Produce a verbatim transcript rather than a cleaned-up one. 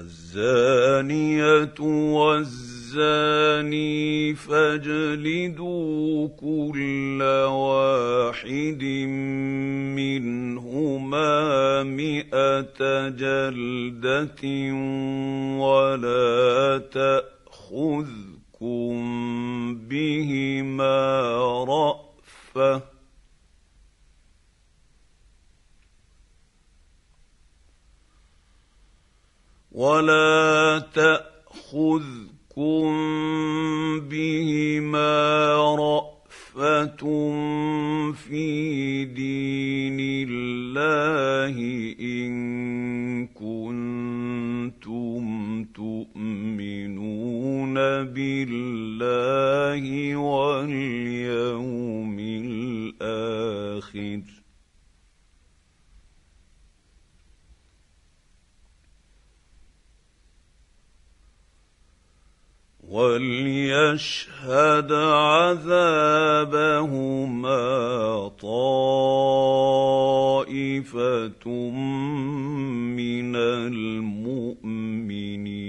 الزانيه والزاني فاجلدوا كل واحد منهما مئة جلده ولا تأخذكم بهما رأفة ولا تأخذكم بهما رأفة في دين الله إن كنتم تؤمنون بالله واليوم الآخر وليشهد عذابهما طائفة من المؤمنين